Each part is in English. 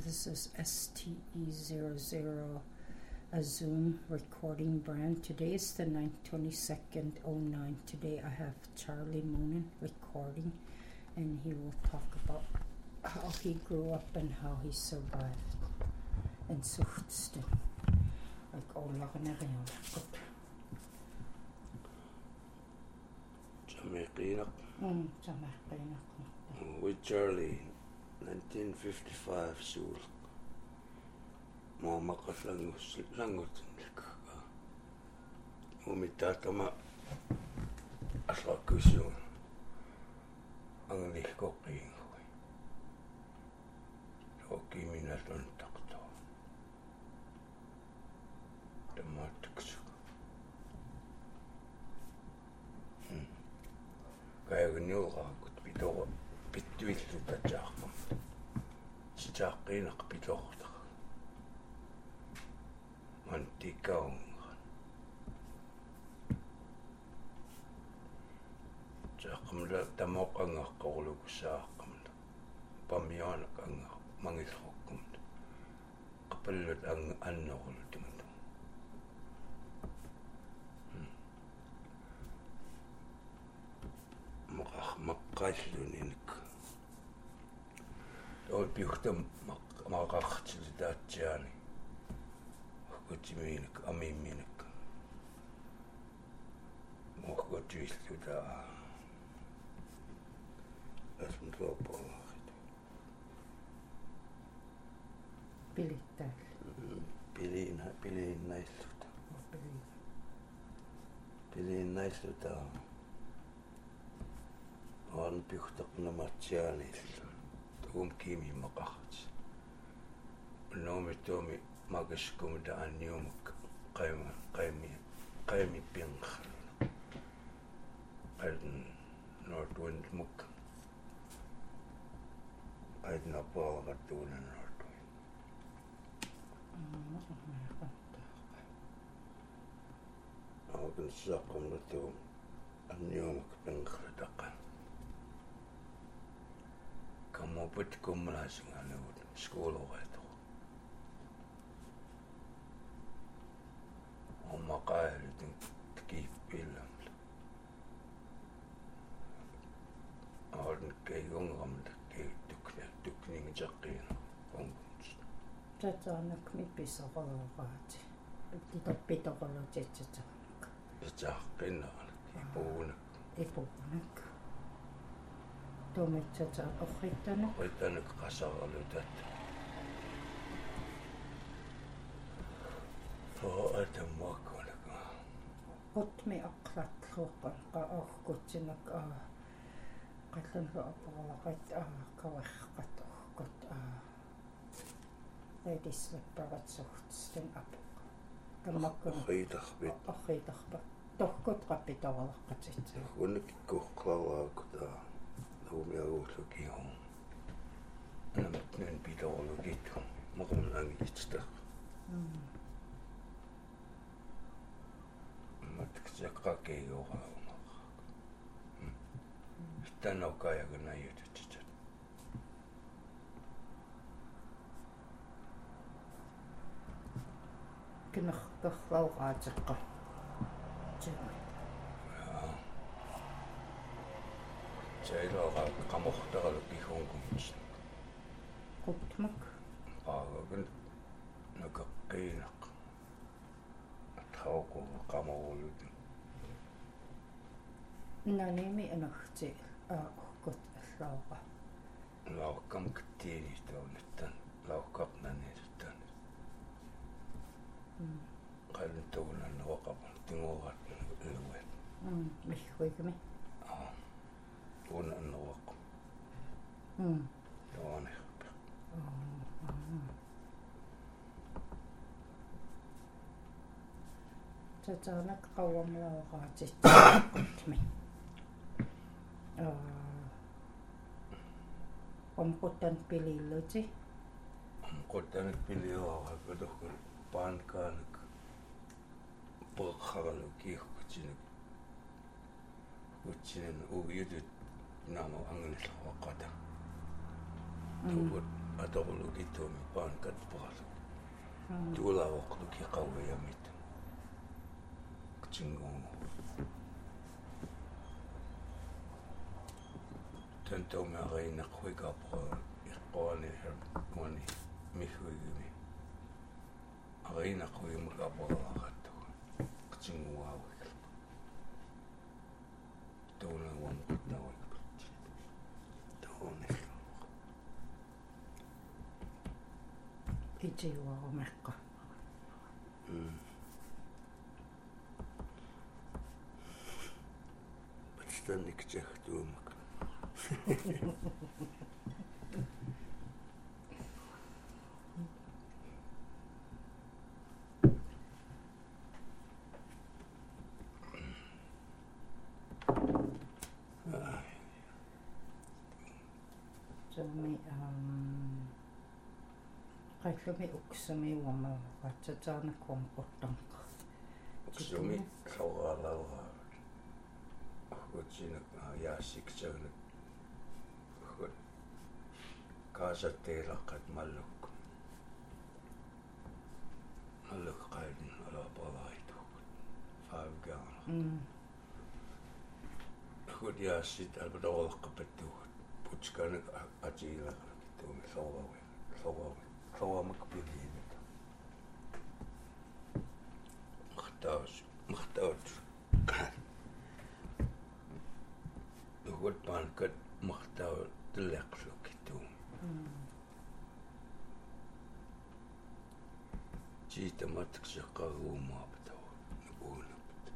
This is STE00, a Zoom recording brand. Today is the 22nd, 09. Today I have Charlie Moonen recording, and he will talk about how he grew up and how he survived in Suhtsten. Like all with Charlie, 1955 suul. Maamakas langut umitatama aslakysyun angli kokiin koki minä tuntakto tamatuksu kaigun julqaakut pitoro pittuilluta jaaqam sijaaqqiinaq pitorta mantikaungan jaaqamla tamoqangaqqorlukussaaqamla pammiaanaqanga mangilroqqumta qapallut annorlutimatu maqqaalluninik toipiuhtam maqartilitaatsiaani kutimiinik amiimiinik muhkotuilluta asmutlooppoorrit pilittää piliinnailluta on piuhtaqnamatsiaani tuumkiimi maqartis noomituumi magaskumta anniumuk qaimi pinqarluna qaln Northwind muk aidna paaqattuuna Northwind auken saqqamlatu anniumuk pinqarlutaqa kamoput kummalaasingaanut skuuloqaito ommaqaalutin kiippillamla auden keigungamla tukningisaqiina konkunst tatsaanakmi pisoqoloqaati pittoqolutitsatsaannak tatsaaqqinnaanak ipuunak tumitsatsaan orrittanak qasaralutat atammaakkunaka utmi aqlatluuqqan qaorkutsinak qallanlu apaqalaqat kawerqat orkut redislepparatsuhtsten apu kammakkun orriitarpa torkut qappitoqaleqqatitsa unnikkuqqlaraakkuta umiaguullukihu anamatnun pitorlugittu maqunangitsta matqsaqaqiuqauma ittanoqayagunayutitsat kinerqerlauqaatiqqa Tjailoqa qamortaralukihungumis qutmak qaagagun nakaqqiinaq atqauqu qamorulutin nanimi anerti orkut allauqa lauqqam kittiinituunattan lauqqarnaniiluttan qallutuunanneroqapan tingurat illuat mihhuigmi unanneroq toanerpa tataanak qawamlaoqaatitsaaqutmi omquttan pililluti omqutanak pilioraqalukkun paankaanak peqqaralukiikkutinik kutsinen uuyutut naamo anglilluaqata tuut atorlugituumi paankat paarlu tuulaavoqluki qauiamit kutsinguungu tantaumi ariinaqhuikaapora iqqoani hermoni mihuigimi ariinaqhuimakaapora kutsinguaawik tuunauamqutnauik tuuni Kitiuarumeqqa. Patstannik tjahtuumak. Sami qaillumi uksami uamaqatsataanakuam quttanqa. Uksumi sawalawa. Utsinak yaasiksanak. Kaasatteelaqat malluk. Malluk qaidin alapalaitu. Faavgaana. Hud yaasit alpadaolaqqapattuut. Putskanak atiilaqlakituumi sawawi. Sawamak piliimit. Mahtaus. Hud paankat mahtau tilleqlukituumi. Jiitamatkseqqaruumaapataw nukuunapat.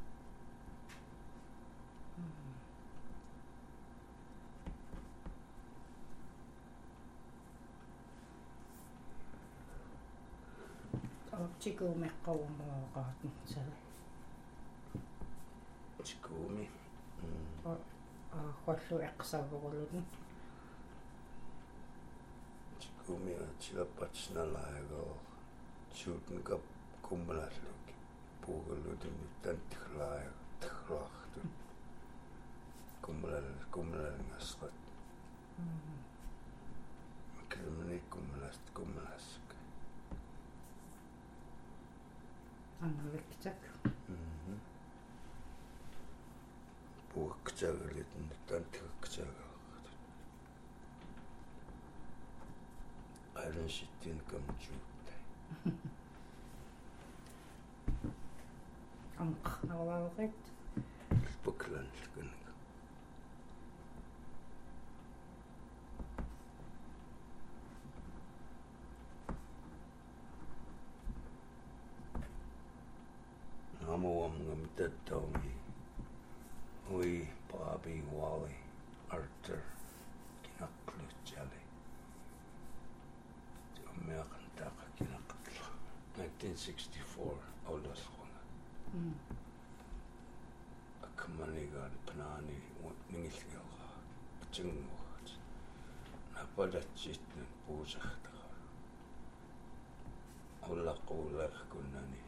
Tikuumeqqauamaqaatun sala. Tikuumi. Qallu eqqsarvorulun. Tikuumi atsilapatsnalaago suutnkap kummalalluk. Puugallutun tantiklaaga tkhraartun. Kummalalngasqat. Kilmani kummalassak. Annaviktak. Puukksaagalitun tantikksaagaartut. Ailansittin kamjuuttai. Anqaravarit. Spuklanlkunga. Namuamngam tattaumi. Ui Bobby Wally Arthur kinaqlutsali. Tuammiaqantaqa kinaqatla. 1964 aulasquna. Akmanigaan panaani ningilliaqa. Tsinguat. Napadatsit puusaqtaqa. Aullaquularkunnani.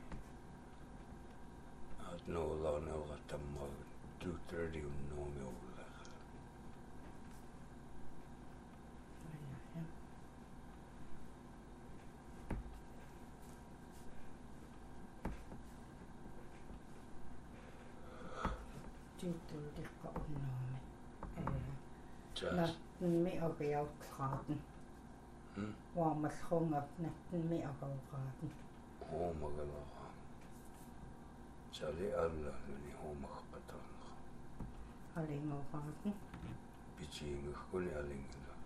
Atnuulaunauqatammagut. 2:30 unnuumi ullaqa. Tuutulliqqa unnuumi. Taas. Natmi ariautraaten. Uamallrungap natmi ariautraaten. Hoomagalaqa. Sali allani hoomaqqataanaqa. Alinguuraaten. Pichiingukkuni alingala.